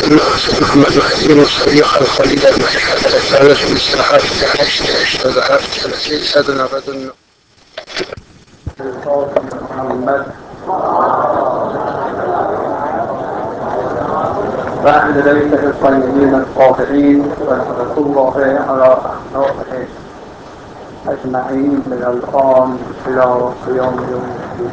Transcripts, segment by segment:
محمد مهدی مصطفی خلخالی در مشهد تاریخ 27/8/97 محمد و اهل بیته الطیبین الطاهرین و رحمة الله علی اعدائهم اجمعین من الآن إلى قیام یوم الدین.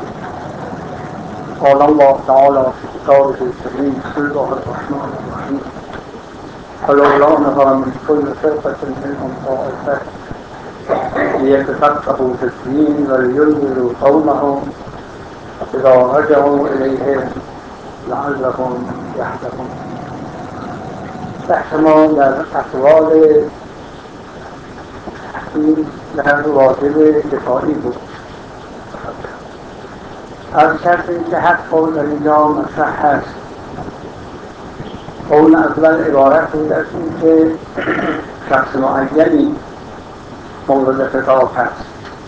قال الله تعالى في كتابه الكريم بسم الله الرحمن الرحيم فلولا نفر من كل فرقة منهم طائفة ليتفقهوا في الدين ولينذروا قومهم إذا رجعوا إليهم لعلهم يحذرون. بحث ما در اقوال این در واجب دفاعی بود. از کردیم که هر قول در اینجا مطرح هست. قول اول عبارت بود از این که شخص معینی مورد خطاب هست.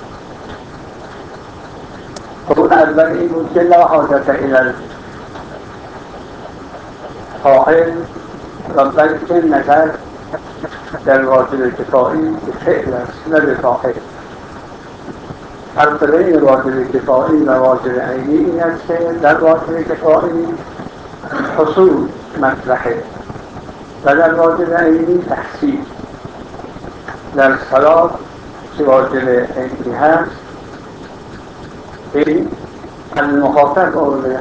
قول اول این بود که لا حاجت الی الفاعل و بلکه نظر در واجب کفایی به فعل است نه به فاعل. فرق بین واجب کفایی و واجب عینی این است که در واجب کفایی حصول مطرحه و در واجب عینی تحصیل. در صلاة که واجب عینی هست این المخاطب مورد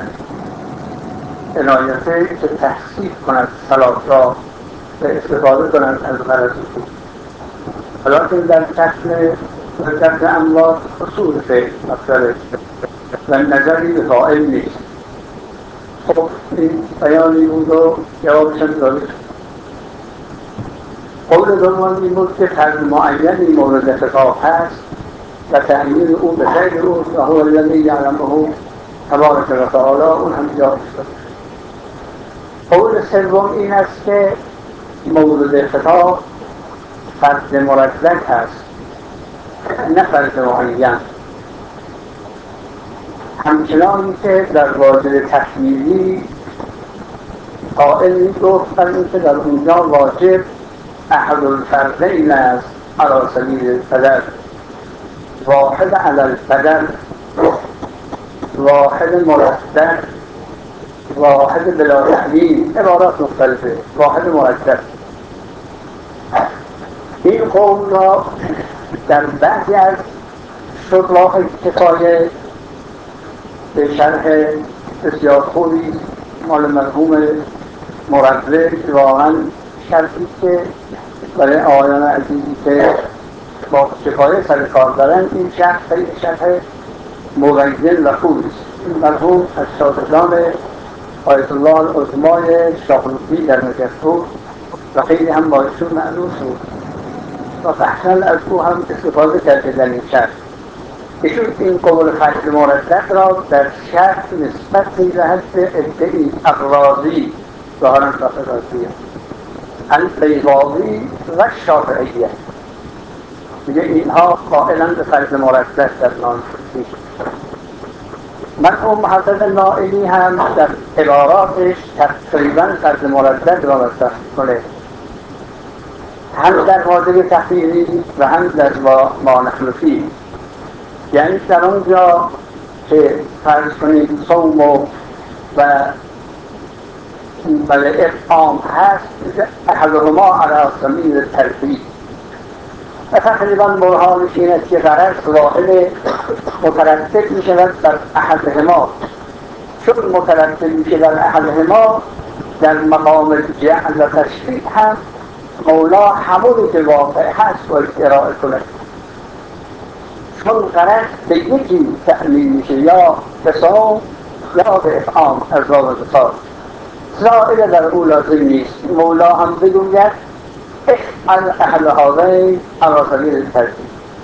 عنایته که تحصیل کند صلاة را و استفاده کند از غرض او. ولیکن در کسر اموات حصول فعل مطلب و نظری به فاعل نیست. خب این بیانی بود و جوابشان داده شد. قول دوم این بود که فرد معینی مورد خطاب هست و تعیین او به غیر او و هو الذی یعلمه تبارک و تعالی اون هم جا شد. قول سوم این است که مورد خطاب فرد مرکب هست نه فرد معین. همچنان که در واجب تکمیلی قائل میگفت بر اینکه در اونجا واجب احد الفردین است علی سبیل البدل، واحد علی البدل، واحد مرتب، واحد بلا تعیین، عبارات مختلفه، واحد مرتب. این قول را در بعضی از شراح کفایه به شرح بسیار خوبی مال مرحوم مرغب که واقعا شرحی که برای آقایان عزیزی که با کفایه سر کار دارن این شرح خیلی شرح مبین و خوبی است. این مرحوم از شاگردان آیت الله العظمای شاهروزی در نجف بود و خیلی هم با ایشون معروف بود و بحثاً از او هم استفاده کرده در این شرح. ایشون این قول فصل مرتب را در شرح نسبت می‌دهد به ادعای اغراضی ظاهراً اغراضیه البیضاوی و شافعیه. میگه اینها قائلاً به فصل مرتب در نانشروزی. مرحوم محقق نائلی هم در عباراتش تقریباً فصل مرتب را مطرح می‌کنه، هم در واجب تحقیقی و هم در ما نحن فیه. یعنی در اونجا که فرض کنید صوم و اطعام هست احدهما علی سبیل الترتیب و تقریبا برهانش این است که غرض واحد مترتب می شود بر احدهما. چون مترتب می شود بر احدهما در مقام جعل و تشریع هم مولا همونی که واقع هست باید ارائه کند. چون غرض به یکی تأمین میشه یا به صوم یا به اطعام از باب وصال، زائد در او لازم نیست. مولا هم بگوید افعل احد هذین علی سبیل الترتیب.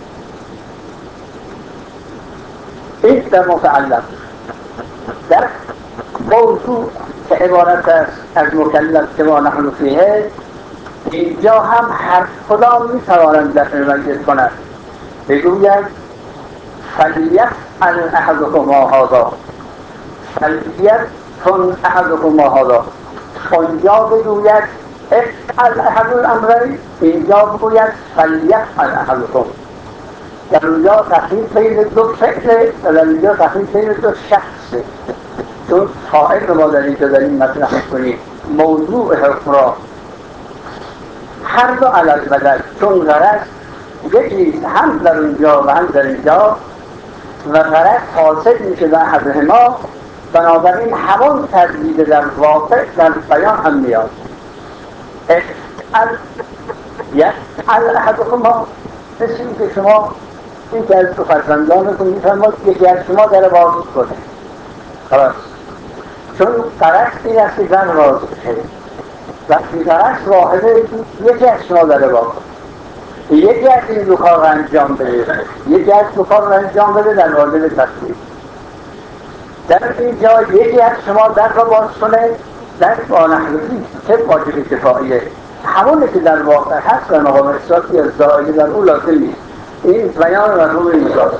این در متعلق. در موضوع که عبارت است از مکلف که ما نحن فیه، اینجا هم هر کدام میتوانند در ممیز کنند. بگوید فلیفعل احدکما هذا، فلیکن احدکما هذا. اونجا بگوید افعل احد الامرین، اینجا بگوید فلیفعل احدکم. در اونجا تخیل بین دو فعل و در اینجا تخیل بین دو شخصه، چون فاعل رو ما در اینجا داریم مطرح می‌کنیم، موضوع حکم را هر دو علی البدل، چون غرض یکی هم در اونجا و هم در اینجا و غرض حاصل میشه در احدهما، بنابراین همون تردید در واقع در بیان هم میاد. افعل یفعل احدکما، مثل که شما یکی از دو فرزندانتون میفرماد یکی از شما در باز کنه، خلاص، چون غرض این است که زن باز بشه. وقتی غرض واحده یکی از شما در باز کنه، یکی از این دو کار را انجام بده، یکی از دو کار را انجام بده در واجب تصویر. در اینجا یکی از شما در را باز کنه، در با نحوی چه واجب کفاییه، همونه که در واقع هست و مقام احساسی از زائلی در اون لازم نیست. این بیان مفهوم اینجاست.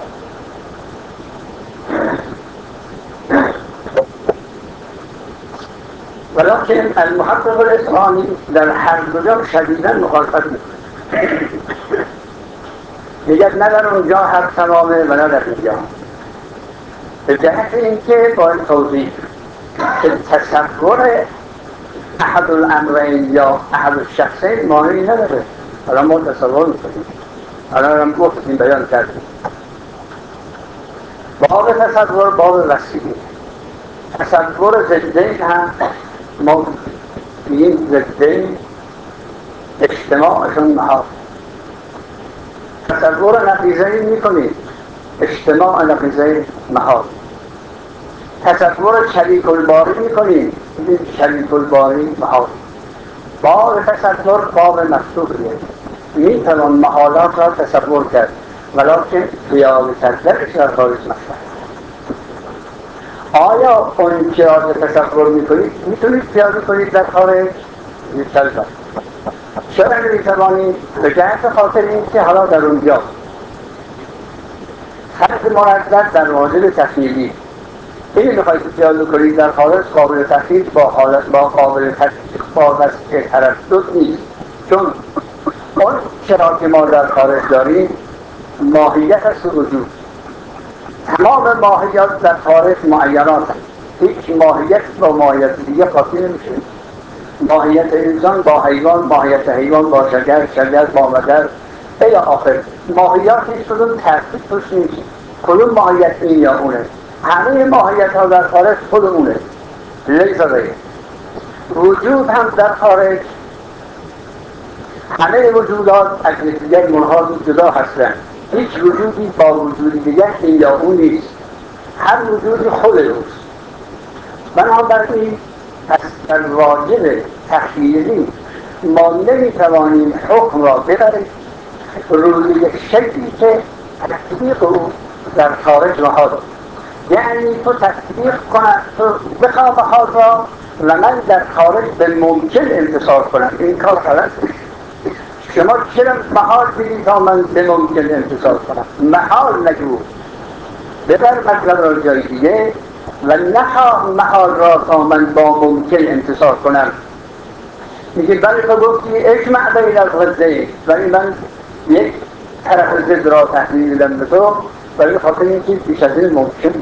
ولكن المحقق الإسلامي در هر دو جا شدیداً مخالفت میکنه. میگه نه در اونجا هر تمامه و نه در اینجا، به جهت اینکه باید توضیح که تصور احد الامرین یا احد الشخصین مانعی نداره. الان ما تصور میکنیم، الان هم گفتیم بیان کردیم. باب تصور باب وسیعی، تصور ضدین هم ما این ضدین اجتماعشون محال. تصور نقیضه‌ای میکنیم، اجتماع نقیضه‌ای محال. تصور شریک الباری میکنیم، این شریک الباری محال. باب تصور باب مفتوحیه، میتوان محالات را تصور کرد ولکن خیال کردنش در خارج مطرح. آیا اون که را تصور میکنید میتونید پیاده کنید در خارج؟ میتوانید. چرا نمیتوانید؟ به جهت خاطر این که حالا در اونجا خط مردد در واجب تخیلی، این میخواید پیاده کنید در خارج قابل تخیل با قابل تطبیق با وسع تردد نیست، چون اون چرا که ما در خارج داریم ماهیت است وجود. تمام ماهیت در خارج معینات هست، هیچ ماهیت با ماهیت دیگه قاطی نمیشه. ماهیت انسان با حیوان، ماهیت حیوان با شجر، شجر با مدر الی آخر. ماهیت هیچ کدوم ترتیب توش نیست، کدوم ماهیت این یا اونه، همه ماهیت ها در خارج خودمونه، لیس غیر. وجود هم در خارج، همه وجودات از یکدیگر منحاز جدا هستند، هیچ وجودی با وجودی دیگر این یا اون نیست، هر وجودی خود اوست. بنابراین پس در واجب تخییری ما نمیتوانیم حکم را ببریم روی یک شکلی که تطبیق او در خارج محال، یعنی تو تطبیق کنم، تو بخواه محال را و من در خارج به ممکن انتصار کنم، این کار غلط است. شما چرا محال بگید تا من به ممکن انتصار کنم؟ محال نگو، ببر مطلب را جای دیگه و نخواه محال را تا من با ممکن انتصار کنم. میگه بله تو گفتی اجمع بین الضدین، ولی من یک طرف ضد را تحلیل میدم به تو، ولی خاطر اینکه بیش از این ممکن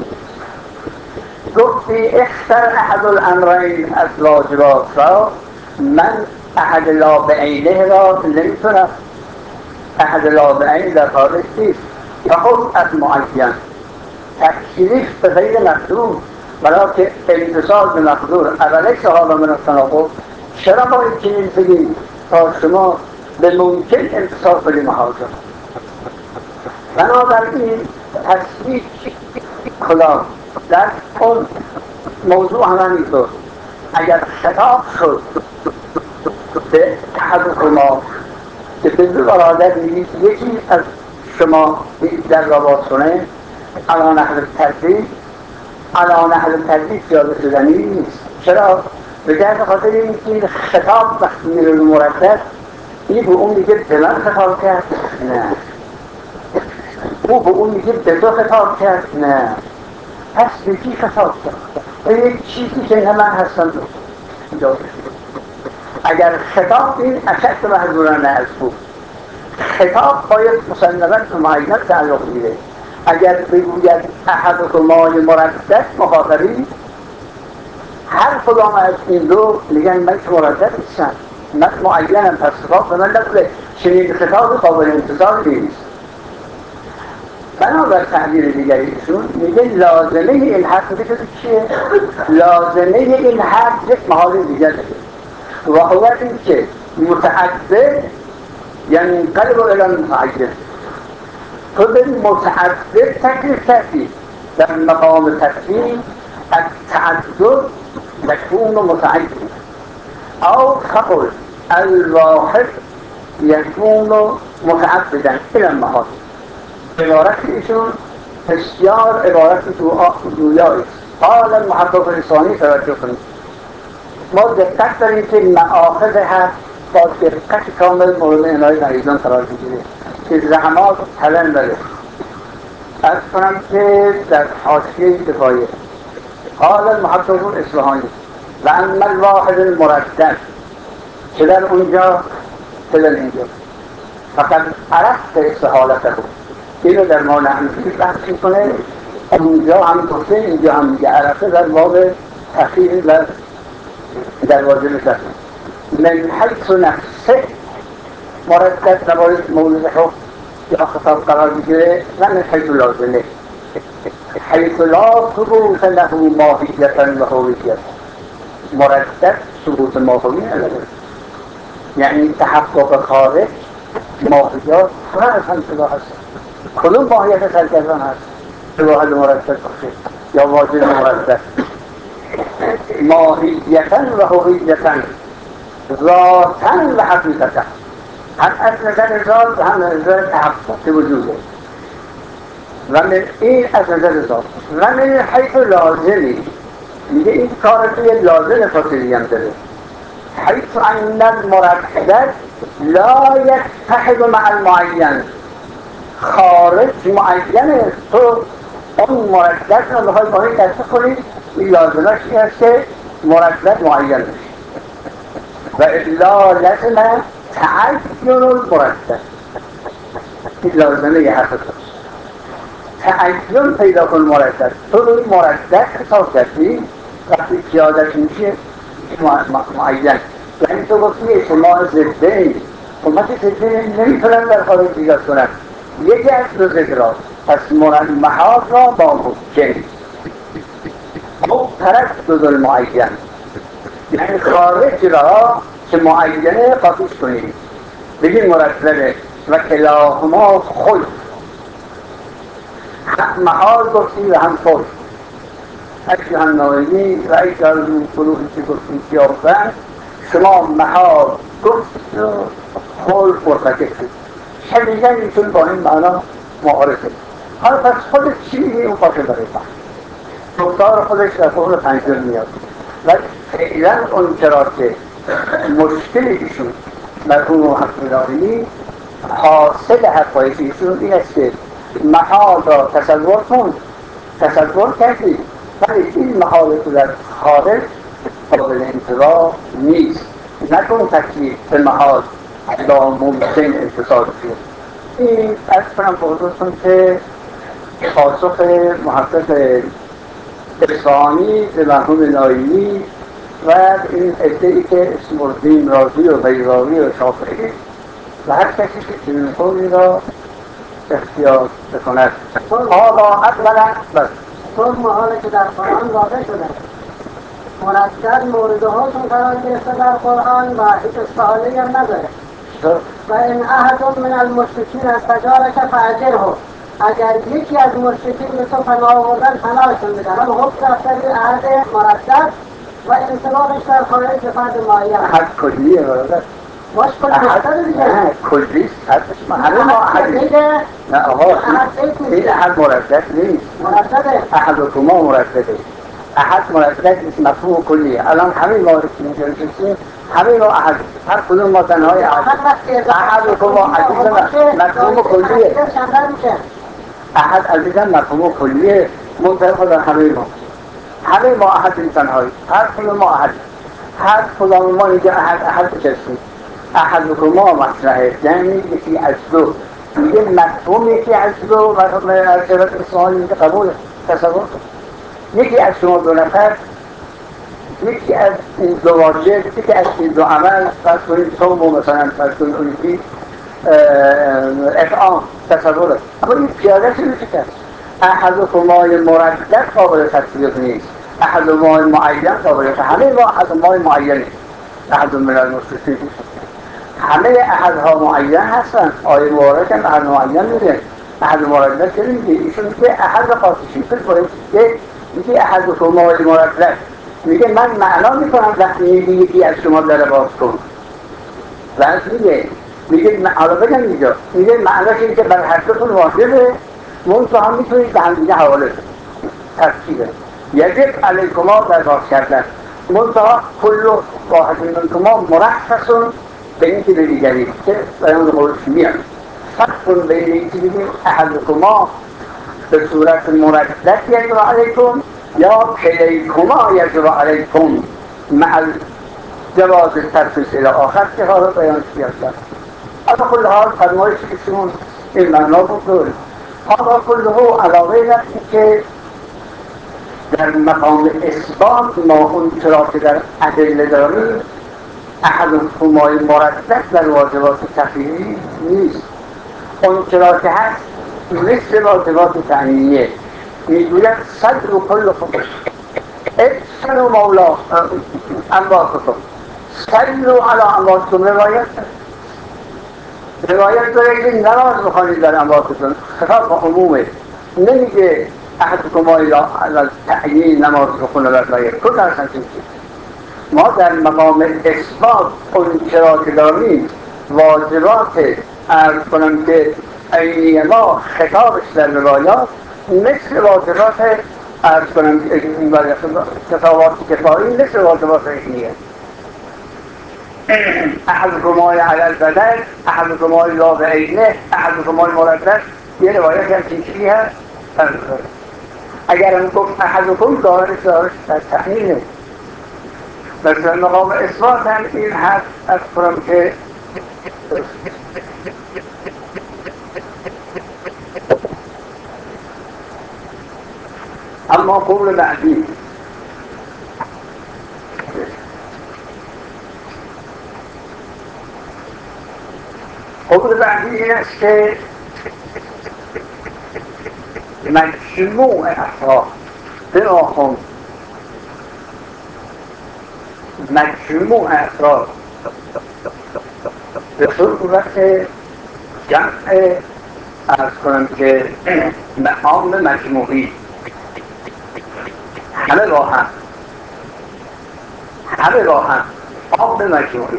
گفتی اختر احد الامرین از واجبات را، من احد لا بعینه را نمیتونم. احد لا بعین در خارج نیست، فخود از معین تکلیف به غیر مقدور ولکن اتصال به مقدور. اوله صحابه من التناقض، چرا ما این چنین بگیم تا شما به ممکن انتصال کنیم محال شد. بنابراین تصویب کلا در اون موضوع هم همینطور، اگر خطاب شد به احدکما که به دو برادر میگید یکی از شما در را باز کنه، علی نحو تردید، علی نحو تردید پیاده شدنی نیست. چرا؟ به جهت خاطر اینکه خطاب وقتی میره رو مردد، این به اون میگه به من خطاب کرد؟ نه. او به اون میگه به تو خطاب کرد؟ نه. پس به کی خطاب کرد؟ به یک چیزی که نه من هستم اینجا اگر خطاب این اشد محضورانه از بود، خطاب باید مسلماً به معین تعلق میگیره. اگر بگوید احدکما مردد مخاطبی، هر کدام از این دو میگن من که مردد نیستم، من معینم، پس خطاب به من نبوده. چنین خطاب قابل انتظار نیست. بنابر تعبیر دیگری ایشون میگه لازمه این حرف بکنید چیه؟ لازمه این حرف یک محال دیگر داره و هو این که متعدد یعنی قلب الان متعدد، تو به متعدد تکلیف کردی در مقام تکلیف التعدد یکون متعدد او فقل الواحد یکون متعددا الى المحال. عبارت ایشون بسیار عبارت جویایی است. قال المحقق الثانی توجه کنید، ما دقت داریم که مآخذ هست با دقت کامل مورد عنایت مریضان قرار بگیره که زحمات طلن بده. عرض کنم که در حاشیه کفایه قال المحقق الاصفهانی و اما الواحد المردد، که در اونجا که در اینجا فقط عرفت استحالته بود. اینو در مال حنفی بحث میکنه، اونجا هم گفته اینجا هم میگه عرفه در باب تخییر و در واجب تخییر من حیث نفسه مردد نباید مورد حکم یا خطاب قرار بگیره و من حیث لازمه حیث لا ثبوت له ماهیتا و هویتا. مردد ثبوت ماهوی نداره، یعنی تحقق خارج ماهیات فرق هم شده هست. کدوم ماهیت سرگردان هست؟ واحد مردد باشه یا واجب مردد. ماهیتا و هویتا، ذاتا و حقیقتا، هم از نظر ذات و هم از نظر تحقق وجوده. و من این از نظر ذات و من حیث لازمی میگه این کار توی لازم فاصلی هم داره. حیث ان المردد لا یتحد مع المعین، خارج معینه، تو اون مردد رو میخوای با این دسته کنید، این لازمش این هست که مردد معین بشه و الا لازم تعین المردد. این لازمه یه حرف توست، تعین پیدا کن مردد. تو روی مردد حساب کردی وقتی زیادت میشه معین، یعنی تو گفتی اجتماع ضدین، اما که ضدین نمیتونن در خارج ایجاد کنن، یکی از دو ضد را، پس محال را با ممکن او تردد المعین، یعنی خارج را که معینه قاطیش کنید بگید مردده و کلاهما خلف، هم محال گفتی و هم خلف. اگه هم نایمی و اگه هم فروحی که گفتی سیافتن، شما محال گفت و خلف مرتکب شد. شدیدن ایشون با این معنا معارفه. حالا پس خودت چی میگی اون باشه برای من گفتار خودش در قرون پنجم میاد و فعلا اون چرا که مشکل ایشون مرحوم و حقیقی حاصل حقایق ایشون این است که محال را تصور کن، تصور کردی ولی این محال تو در خارج قابل انتظار نیست، نکن تکلیف به محال با ممکن اتصال شد. این از کنم به حضورتون که پاسخ محقق اصفهانی به مرحوم نایمی و این عده‌ای که اسم الدین رازی و بیضاوی و شافعی و هر کسی که چنین قولی را اختیار بکند. حالا اولا بس چون محاله که در قرآن واضح شده مرتب مورده هاشون قرار گرفته در قرآن و هیچ استحاله هم نداره و این احد من المشرکین استجارک فاجره، اگر یکی از مشرکین به تو پناه آوردن پناهشون بده، هم حکم رفته روی عهد مرتب و انطباقش در خارج به فرد معین. احد کلیه برادر، باش کل مرتب دیگه نه کلیست، همه ما احدی نه آقا این احد مردد نیست، مرتبه احدکما مردده. احد مردد نیست، مفهوم کلیه. الان همه ما رو که اینجا نشستیم همه ما احد، هر کدوم ما تنهای احدکما عزیزم مفهوم کلیه. احد عزیزم مفهوم کلیه منطقه در همه ما احد این تنهایی، هر کدوم ما احد. هر کدام ما اینجا احد نشستیم، احدکما مطرحه، یعنی یکی از دو. میگه مفهوم یکی از دو از سوال میگه قبول تصور. یکی از شما دو نفر، یکی از این دو واژه، یکی از این دو عمل، فرض کنید صوم مثلا، فرض کنید اون یکی اطعام، تصوره. اما این پیاده چه میشه کرد؟ احدکمای مردد قابل تصویر نیست، احدکمای معین قابل تصویر. همه ما احدکمای معینی، احد من المشرکین، همه احدها معین هستن. آیه مبارک هم احد معین میگه، احد مردد چه میگه؟ ایشون میگه احد خاصشی فکر کنید که میگه احدکمای مردد، میگه من معنا میکنم وقتی میگه یکی از شما در باز کن. بعد میگه حالا بگم اینجا، میگه معناش این که بر هر دوتون واجبه، منتها میتونید به هم دیگه حواله تفصیله. یجب علیکما در باز کردن، منتها کل واحد منکما مرخصون به این که به دیگری که بیان خودش میان. فرق بین این که بگیم احدکما به صورت مردد یجب علیکم یا کلیکما یجب علیکم مع جواز ترفیس الى آخر که حالا بیان شیاد کرد. اما کل حال فرمایش ایشون این معنا بود. حالا کله علاوه نفسی که در مقام اثبات ما اون چرا که در ادله داریم احد الحکمای مردد در واجبات تخییری نیست. اون چرا که هست مثل واجبات تعیینیه، میگوید صدر و کل خودش احسن و مولا انباتکم صلوا علی انباتکم. روایت داره که نماز بخوانید در انباتتون، خطاب با عمومه، نمیگه احدکمای تعیین نماز بخونه در روایت کن اصلا چیزی. ما در مقام اثبات اون چرا که داریم واجبات عرض کنم که عینی ما خطابش در روایات مثل واجبات عرض کنم خطابات کفایی مثل واجبات عینیه. احدکمای علی البدن، احدکمای لا بعینه، احدکمای مردد. یه روایت هم چیزی هست اگر هم گفت احدکم دارش در تعیینه. در مقام اثبات هم این هست از کنم که اما قول بعدی این است که مجموع افراد بناخون مجموع افراد به صورت جمع ارز کنم که عام مجموعی همه با هم عام مجموعی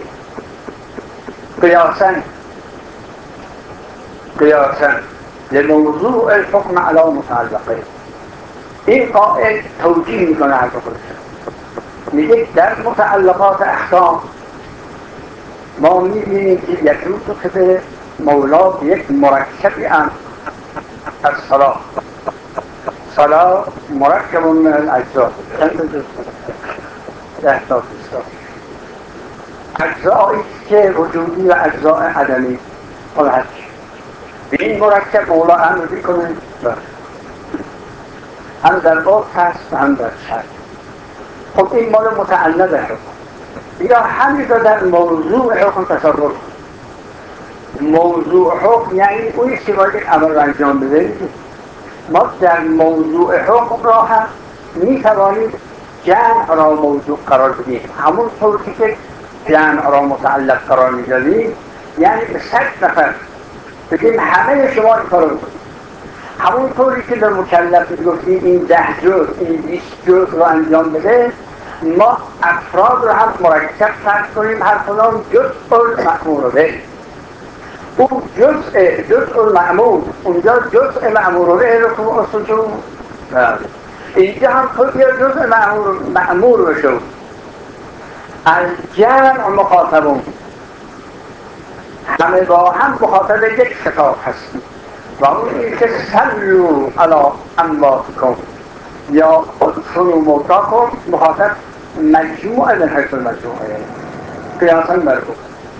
قیاساً لموضوع الحكم على متعلقه. این قائل توجیه میکنه حرف خودش، میگه در متعلقات احکام ما میبینیم که یجوز که به مولا به یک مرکبی از صلاة مرکب من الاجزاء، اجزایی که وجودی و اجزاء عدمی خلاص به این مرکب مولا امر میکنه، هم در باز هست هم در شرط. خب این مال متعلق حکم، یا همین در موضوع حکم تصرف. موضوع حکم یعنی اونی که باید عمل انجام بده. ما در موضوع حکم را هم میتوانیم جمع را موضوع قرار بدیم، همون طوری که جمع را متعلق قرار میدادیم، یعنی به 100 نفر بگیم همه شما این کارو بکنید. همون طوری که در مکلف گفتیم این 10 جز این 20 جز رو انجام بده، ما افراد رو هم مرکب فرض کنیم، هر کدام جزء المأمور به. اون جزء المأمور، اونجا جزء مأمور به رکوع و سجود، اینجا هم خود جزء مأمور بشون. الجمع مخاطبون، همه با هم مخاطب یک خطاب هستیم و اون این که صلوا علی امواتکم یا ادفنوا موتاکم، مخاطب مجموع من حیث المجموعه قیاسا بر او.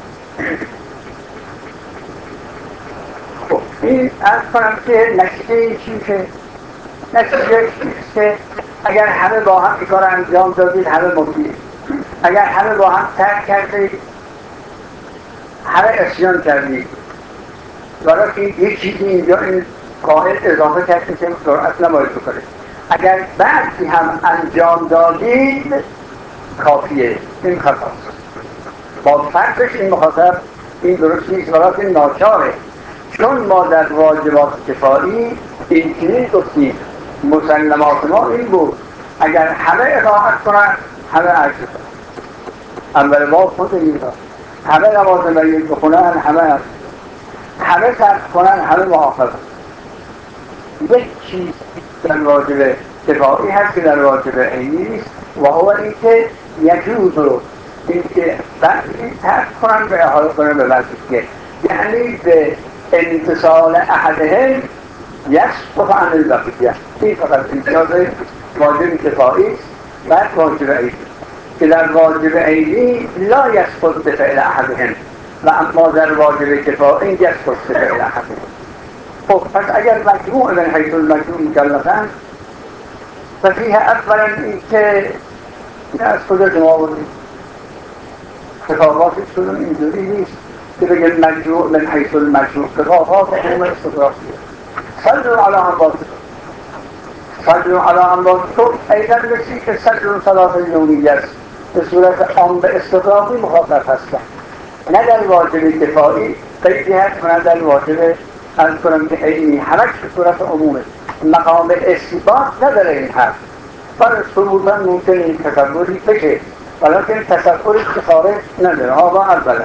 خب این ارز کنم که نتیجه این چیه؟ نتیجه که اگر همه با هم این کار انجام دادید همه مفید، اگر همه با هم ترک کردید همه عصیان کردید، برای که یک چیزی اینجا این قائل اضافه کرد که سرعت نباید بکنید. اگر بعضی هم انجام دادید کافیه، این خطاست. با فرقش این مخاطب این درست نیست، برای که ناچاره، چون ما در واجبات کفایی این چیزی گفتیم مسلمات ما این بود اگر همه اطاعت کنند همه عجز کنند. اول ما خود این را همه نماز مریض بخونن همه ترک کنن همه محافظ. یک چیز در واجب کفایی هست که در واجب عینی نیست و هو این که یجوز رو این که بعضی ترک کنن به احاله کنن به وظیفه، یعنی به امتصال احدهم یسقط عن البقیه. این فقط امتیاز واجب کفایی است. بعد واجب عینی که در واجب عینی لا یسقط به فعل احدهم و اما در واجب کفایی یسقط به فعل احدهم. خب پس اگر مجموع من حیث المجموع مکلفن ففیه اولا این که از کجا شما بودید خطابات شدن اینجوری نیست که بگن مجموع من حیث المجموع، خطابات عموم استقرافی صدر علی انباطکم صدر علی انباطکم ایضا بسی که صدر صلاة یومیه است، به صورت عام به استقرافی مخاطب هستن، نه در واجب کفایی قیدی هست، نه در واجب از کنم که عینی، همش به صورت عمومه. مقام اثبات نداره این حرف، بر ثبوتا ممکن این تصوری بشه ولیکن تصوری که خارج نداره. ها با اولا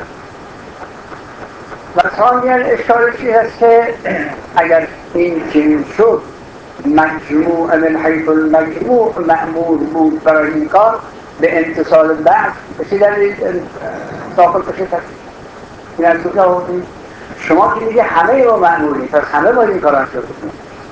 و ثانیا اشکال چی هست که اگر این چنین شد مجموع من حیث المجموع مأمور بود برای این کار به امتصال بعض بسی دلیل داخل بشه کرد. این از کجا آوردیم؟ شما که میگه همه رو مأموری، پس همه باید این کار انجام بدن.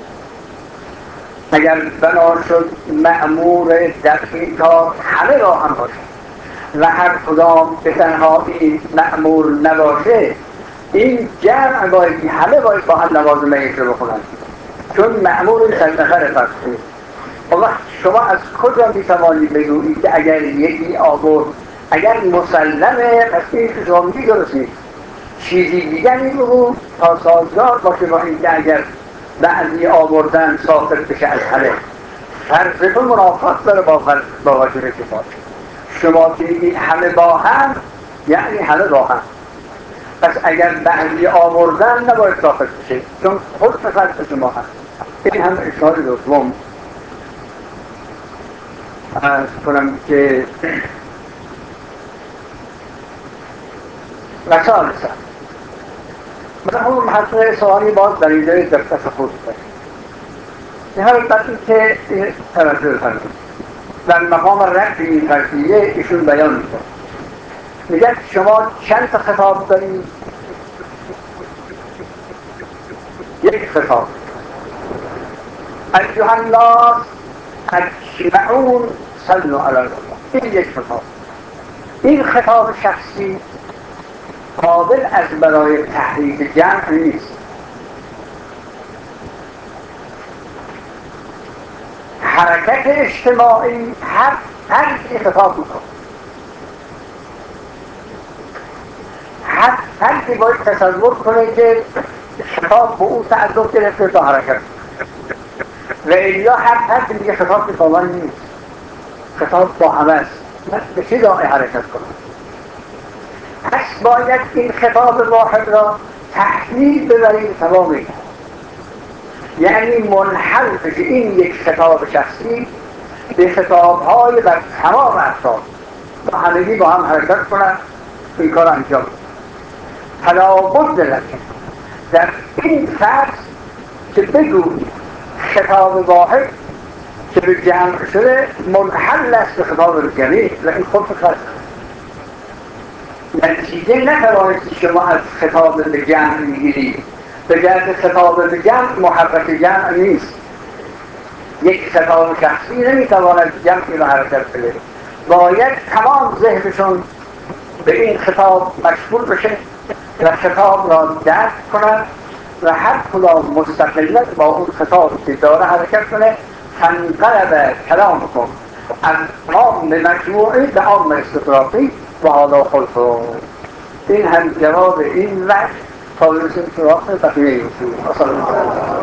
اگر بنا شد مأمور در این کار همه را هم باشه و هر کدام به تنهایی مأمور نباشه، این جمع باید همه باید با هم نماز مریض رو بخونن، چون مأمور این چند نفر فرض کنید. شما از کجا میتوانید بگویید که اگر یکی آورد اگر مسلمه پس این که شما میگی درست نیست، چیزی دیگری بگو تا سازگار باشه با این که اگر بعضی آوردن ساخت بشه از همه. فرضتون منافات داره با واجب کفایی. شما که میگید همه با هم یعنی همه با هم، پس اگر بعضی آوردن نباید ساخت بشه چون خود فرض شما هست. این هم اشکال دوم از کنم که و ثالثا من هم حتی سوالی باز در اینجای دقت خود کنید. این هم بطور که توجه فرمید در مقام رد این فرضیه ایشون بیان میکنه، میگه شما چند تا خطاب دارید؟ یک خطاب ایها الناس اجمعون صلوا علی الله، این یک خطاب. این خطاب شخصی قابل از برای تحریک جمع نیست. حرکت اجتماعی هر کی خطاب میکنه، هر کی باید تصور کنه که خطاب به او تعلق گرفته تا حرکت و الا هر کی میگه خطاب به فلان نیست، خطاب با همه است، به چه داعی حرکت کنه؟ پس باید این خطاب واحد را تحلیل ببرید تمامی، یعنی منحل بشه این یک خطاب شخصی به خطاب‌های بر تمام افراد و همگی با هم حرکت کنند این کار انجام کنند. فلا بد لکن در این فرض که بگویید خطاب واحد که به جمع شده منحل است به خطاب جمعی و این خود فرض نتیجه نتوانید شما از خطاب به جمع میگیرید. به جهت خطاب به جمع محرک جمع نیست. یک خطاب شخصی نمیتواند جمعی را حرکت بده باید تمام ذهنشون به این خطاب مشغول بشه و خطاب را درک کنند و هر کدام مستقلا با اون خطاب که داره حرکت کنه. فانقلب کلامکم از عام مجموعی به عام استطراقی و حالا خلفو. این هم جواب این وقت تا برسیم سراغ بقیه اصول.